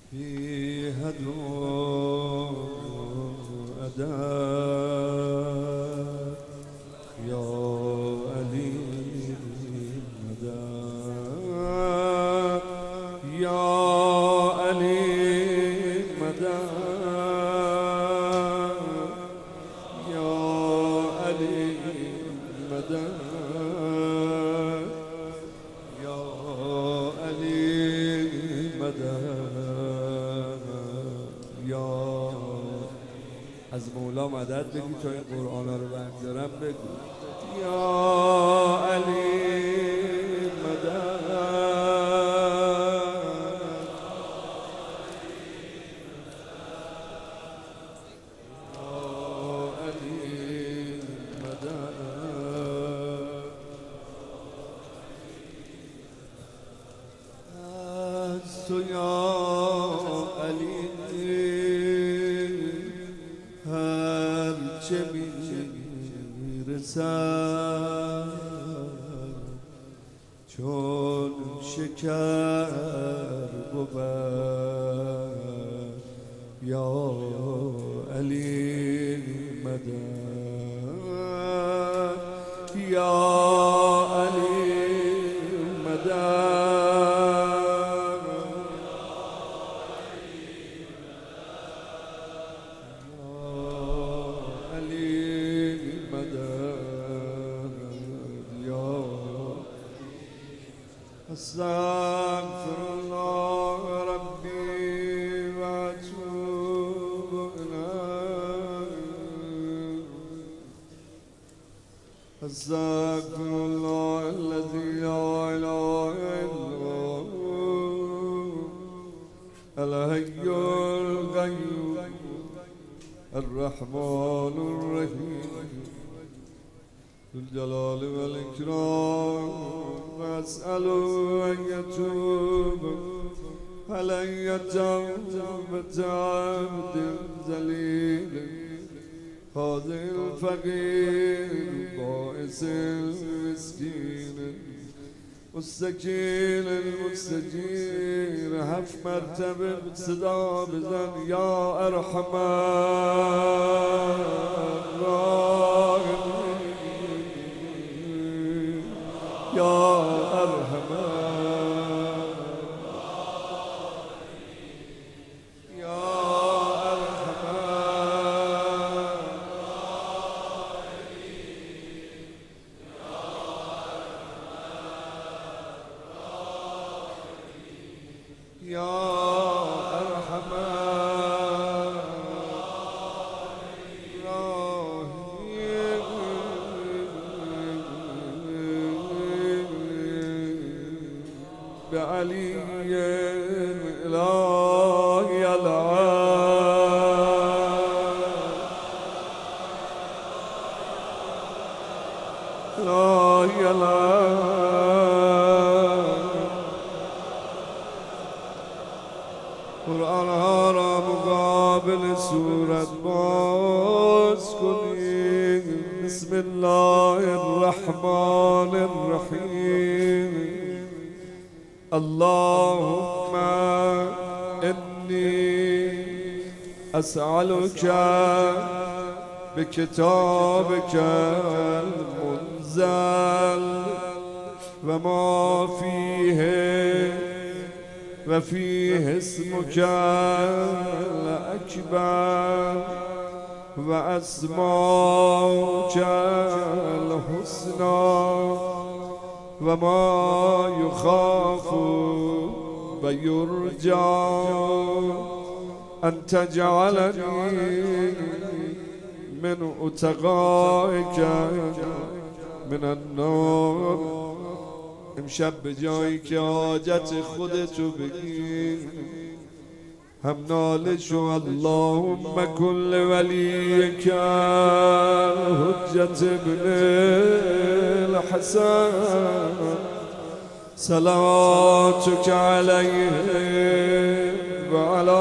فيها دور أداء يا علي مدى يا علي مدى يا علي مدى يا علي مدى از مولا مدد بگی تا این قرآن رو بردارم بگو یا علی مدد یا علی مدد از تو یا علی هرچه میرسد چون شکر بود یا علی مدد یا علی مدد استغفر الله ربي واتوب اليه استغفر الله الذي لا اله الا هو الحي القيوم الرحمن الرحيم ذو الجلال والإكرام وأسأله أن يتوب علي توبة عبد ذليل خاضع الفقير بائس المسكين مستكين المستجير 7 مرتبة صدا بزن يا أرحم الراحمين يا أرحم يا أرحم يا أرحم بعلي إلهي إلهي قرآن ها را مقابل صورت باز کنید بسم الله الرحمن الرحیم اللهم إني أسألك بكتابك المنزل وما فيه وفيه اسمك الأكبر وأسماؤك الحسنى وما يخاف ويرجى أن تجعلني من اتقائك من النار امشب به جایی که حاجت خودتو بگی هم ناله شو اللهم كل وليك حجة ابن الحسن صلواتك عليه وعلى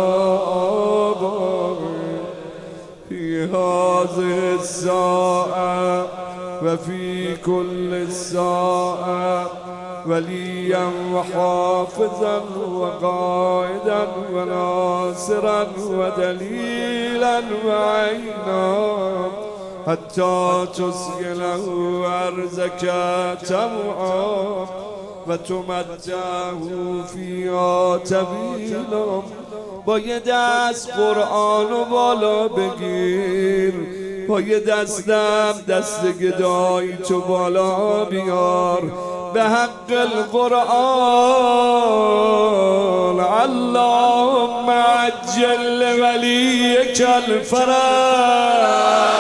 آبائه في هذه الساعة وفي كل الساعة وليا وحافظا وقائدا وناصرا ودليلا وعينا حتى تسكنه أرزك طوعا وتمتعه فيها طويلا. با یه دست قرآنو بالا بگیر، با یه دستم دست گدایی تو بالا بیار. به حق القرآن اللهم عجل ولیک الفرج.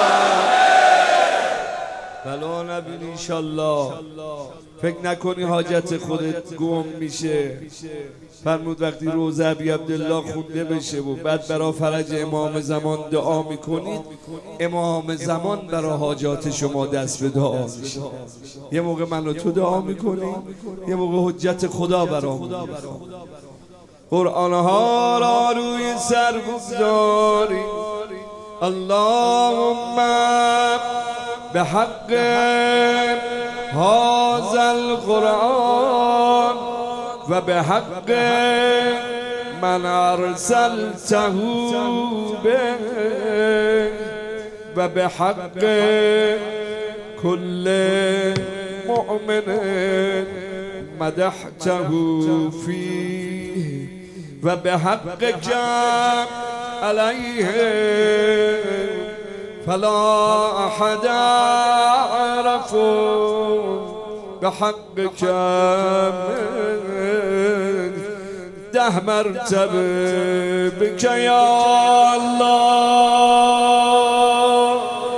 بلا نبین انشالله. فکر نکنی حاجت خودت گم میشه. فرمود وقتی روزه ابی عبدالله خونده بشه و بعد برای فرج امام زمان دعا میکنید، امام زمان برای حاجات شما دست به دعا میشه. یه موقع من و تو دعا میکنیم، یه موقع حجت خدا برامون میخواد. قرآنها را روی سر بگذاریم. اللهم به حق هذا القرآن و به حق من ارسلته به و به حق کل مؤمن مدحته فیه و به حق کم علیه فلا احد عرف بحق کم 10 مرتبه بک یا الله.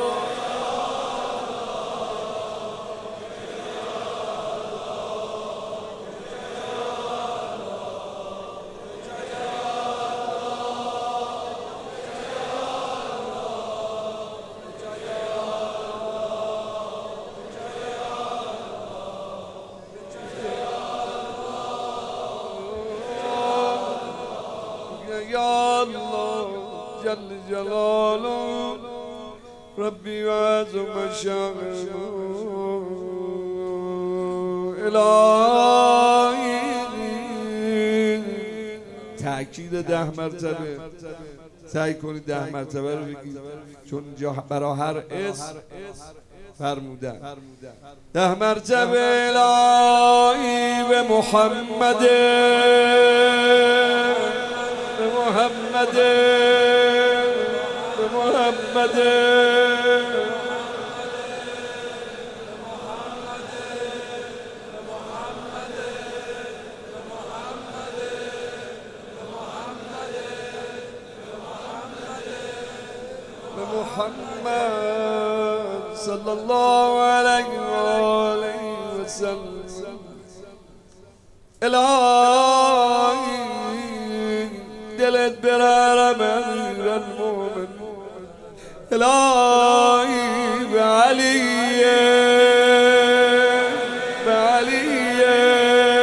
یا الله جل جلاله ربی و عظم شأنه الهی. تأکید 10 مرتبه. سعی کنید 10 مرتبه رو بگید، چون اینجا برای هر اسم فرمودن. 10 مرتبه الهی به محمد، به محمد، به محمد، محمد صلی الله علیه و آله و سلم. الهی دلت برارم امیر المومن. الهی به علیه، به علیه،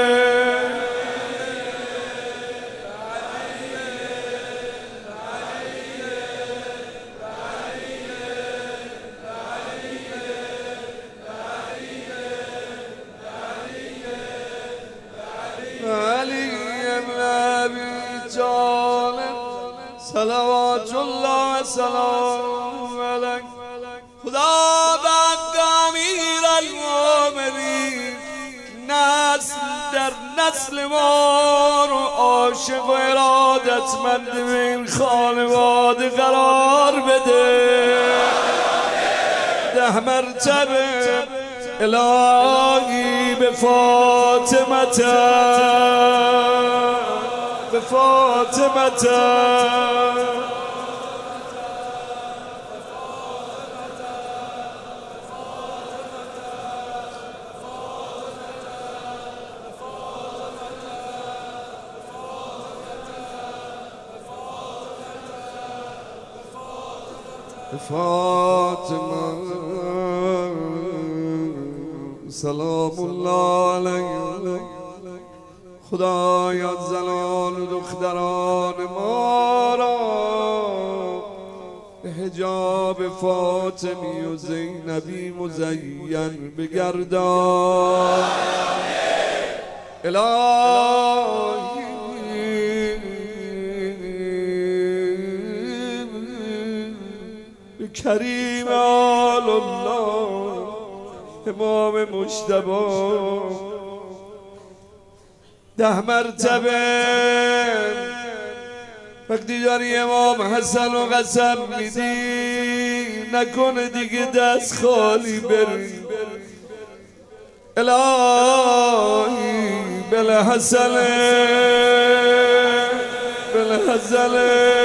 صلوات الله و سلام علیک. خدا بحق امیر المومنین نسل در نسل ما رو عاشق و ارادتمند به این خانواده قرار بده. 10 مرتبه الهی به فاطمه، به فاطمه، فاطمه سلام الله علیه. خدایا زنان و دختران ما را به حجاب فاطمی و زینبی مزین بگردان. الهی کریم آل الله امام مجتبی 10 مرتبه وقتی داری امام حسن و قسم میدی نکنه دیگه دست خالی بری. الهی بالحسن بالحسن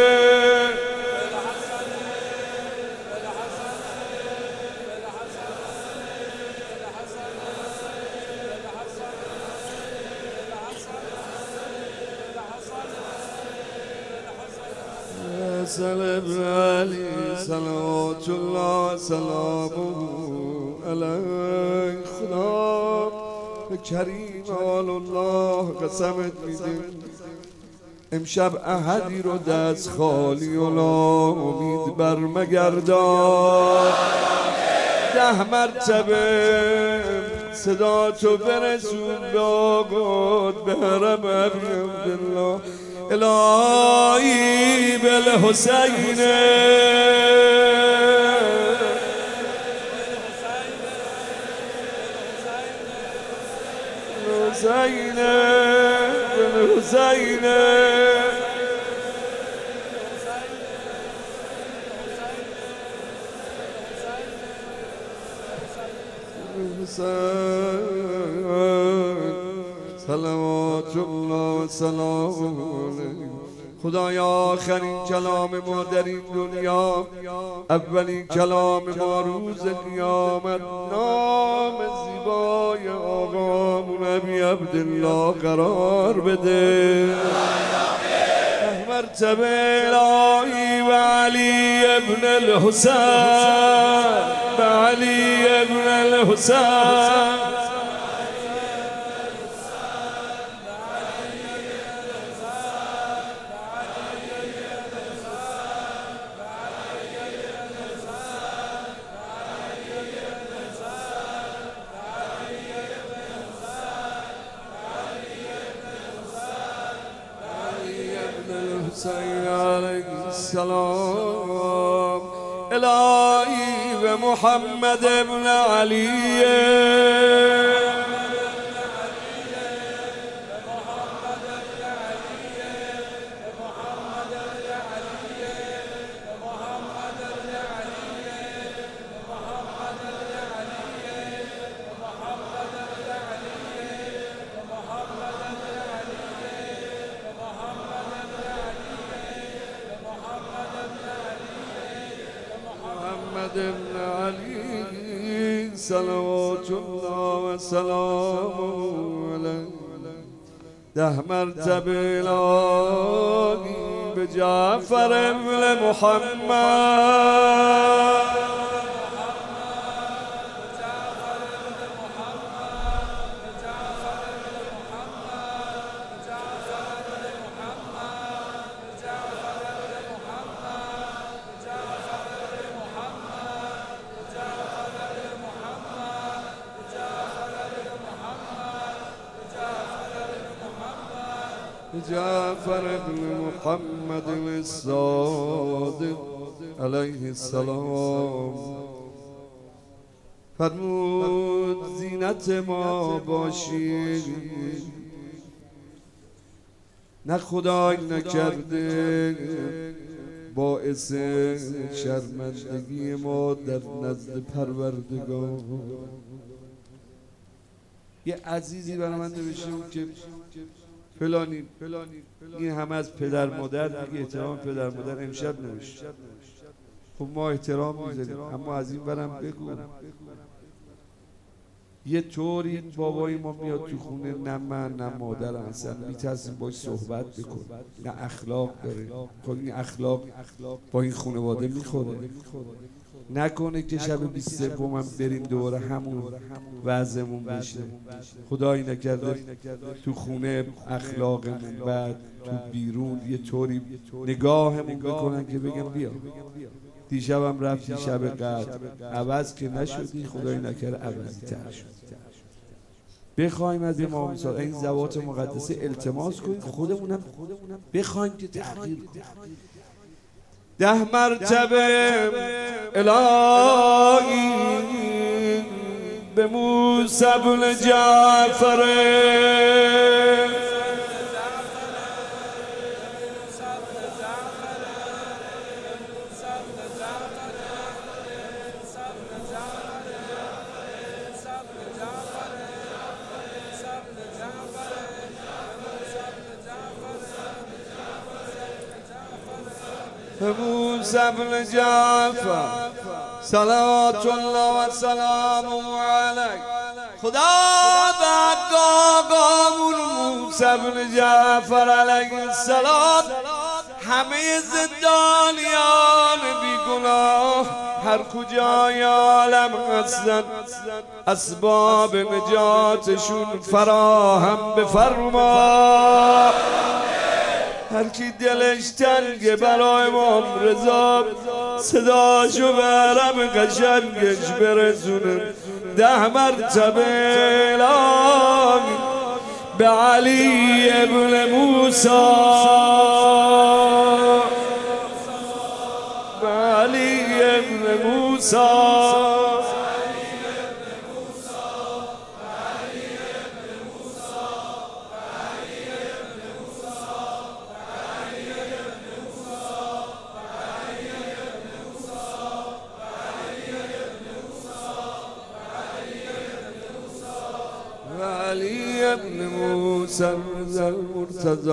سلام علی صلوات الله سلامه علیه. خدا به کریم آل الله قسمت میدیم امشب احدی رو دست خالی و ناامید برمگردان. 10 مرتبه صدا تو برسون به آقات به حرم ابی عبدالله. الهی بالحسین حسین بالحسین صلوات الله و سلامه. خدایا آخرین کلام ما در این دنیا اولین کلام ما روز قیامت نام زیبای آقامون ابی عبدالله قرار بده. 10 مرتبه الهی و علی ابن الحسین و علی ابن الحسین علیه السلام. الهی و محمد ابن علی ابن علی صلوات الله و سلامه علیه. 10 مرتبه الهی به جعفر ابن محمد جعفر ابن محمد الصادق علیه السلام فرمود زینت ما باشی نه خدای نکرده باعث شرمندگی ما در نزد پروردگار. یه عزیزی برای من نوشته که فلانی این همه از پدر مادر دیگه احترام پدر مادر امشب نوشت. خب ما احترام میذاریم اما از این برم بگو یه طوری بابای ما میاد تو خونه نه من نه مادرم اصلا میترسیم باش صحبت بکن نه اخلاق داره. خب این اخلاق با این خانواده میخوره. نکنه که شب 23 هم بریم دوباره همون وضعمون بشه. خدایی نکرده تو خونه اخلاقمون بعد تو بیرون یه طوری نگاهمون بکنن که بگم بیا دیشبم رفتی شب قدر عوض که نشدی خدایی نکرده عوضی تر شد. بخوایم از امام صادق این ذوات مقدسه التماس کنیم، خودمونم بخوایم که تغییر کنیم. 10 مرتبه الهی به موسی بن جعفر موسی بن جعفر صلوات الله و سلامه علیه. خدا بعد آقامون موسی بن جعفر علیه السلام همه زندانیان بیگناه هر کجای عالم هستن اسباب نجاتشون فراهم بفرما. هر کی دلش تنگه برای امام رضا صداشو به حرم قشنگش برسونه. 10 مرتبه الهی به علی ابن موسی، به علی ابن موسی، علی ابن موسی المرتضی.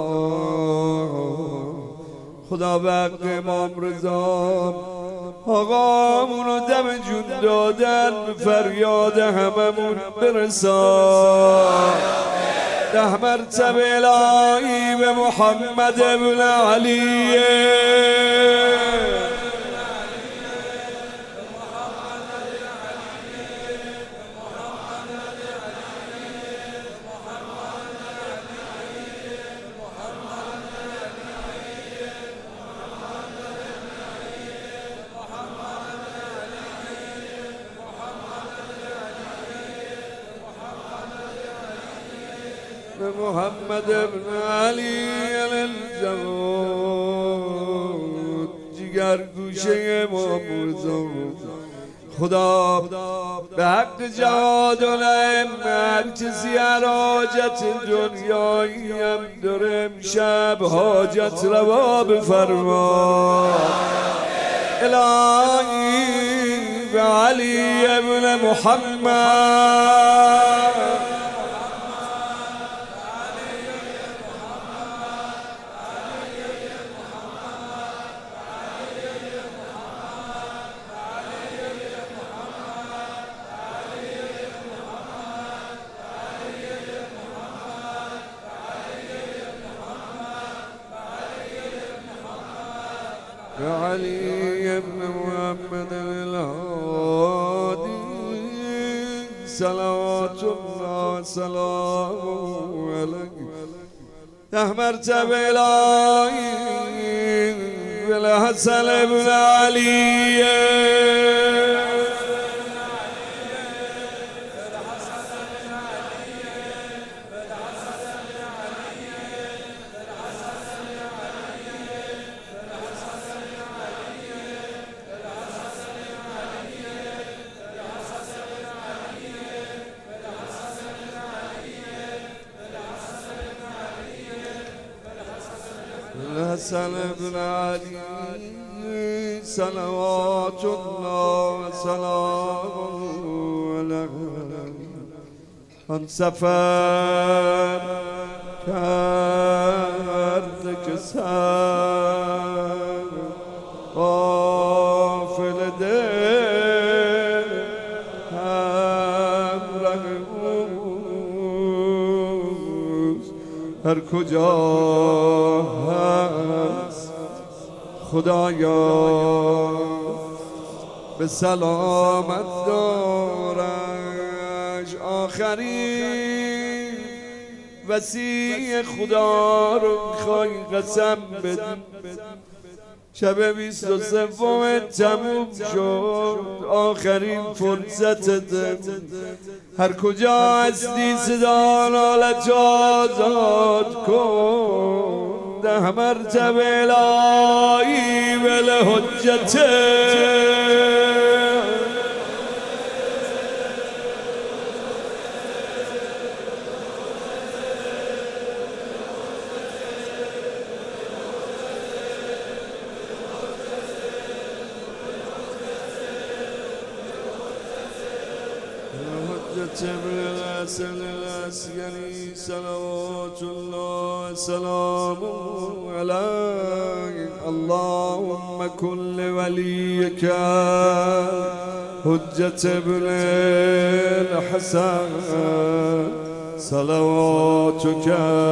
خدا به حق امام رضا آقامونو دم جون دادن فریاد هممون برسان. 10 مرتبه الهی به محمد ابن علی، محمد ابن علی الجواد جگر گوشه امام رضا. خدا به حق جواد الائمه هر کسی هر حاجت دنیایی هم داره امشب حاجت روا بفرما. الهی به علی ابن محمد، علي بن محمد الهادي صلوات الله وسلامه عليه. 10 مرتبه الهي بالحسن بن علي، الحسن بن علي صلوات الله وسلامه عليه. آن سفر کرده که سر غافل دل همراه اوست هر کجا هست خدایا به سلامت دارش. آخرین وسیع خدا رو میخوای قسم بدی. شب 23 تموم شد، آخرین فرصتت. هر کجا هستی صدا نالت آزاد کن. ده مرتبه الهی بالحجته. الأسير صلوات الله سلامه عليه. اللهم كن لوليك حجة ابن الحسن صلواتك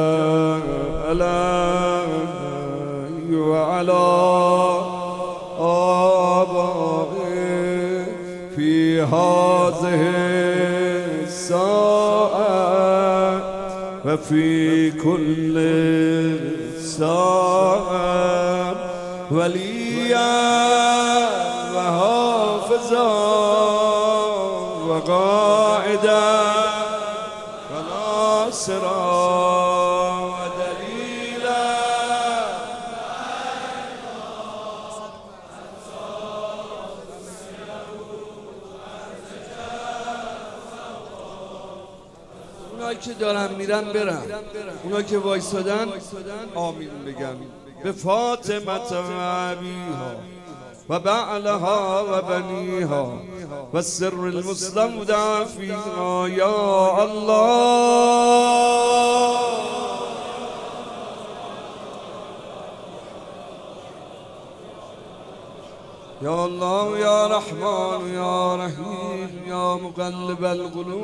عليه وعلى آبائه في هذه الساعة وفي كل ساعة وليا وحافظا وقائدا وناصرا ودليلا. اونایی که دارن میرن برن، اونایی که وایسادن آمین بگن. به فاطمه و ابیها و بعلها و بنیها و سر المستودع فیها یا الله. یا الله یا رحمان یا رحیم یا مقلب القلوب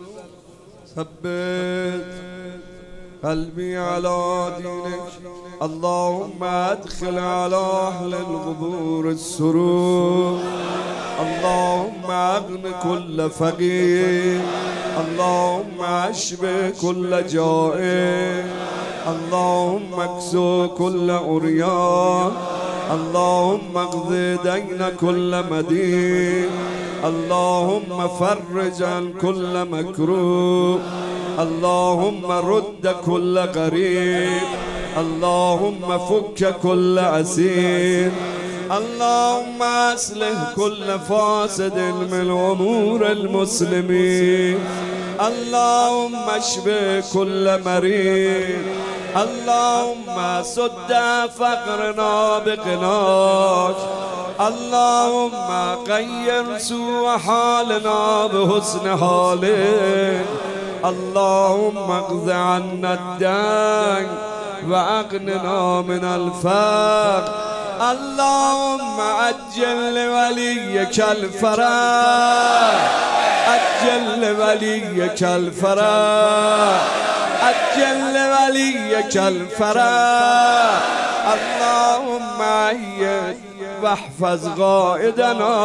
ثبت قلبي على دينك. اللهم ادخل على اهل القبور السرور. اللهم اغن كل فقير. اللهم اشبه كل جائع. اللهم اكسو كل عريان. اللهم اقض دين كل مدين. اللهم فرج عن كل مكروه. اللهم رد كل غريب. اللهم فك كل أسير. اللهم أصلح كل فاسد من أمور المسلمين. اللهم اشف كل مريض. اللهم سد فقرنا بغناك. اللهم غير سوء حالنا بحسن حالك. اللهم اقض عنا الدين وأغننا من الفقر. اللهم عجل لوليك الفرج. عجل لوليك الفرج. عجل لوليك الفرج. اللهم أيد واحفظ قائدنا.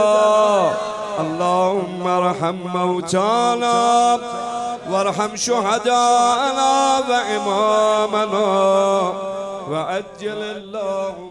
اللهم ارحم موتانا وارحم شهداءنا وإمامنا وعجل الله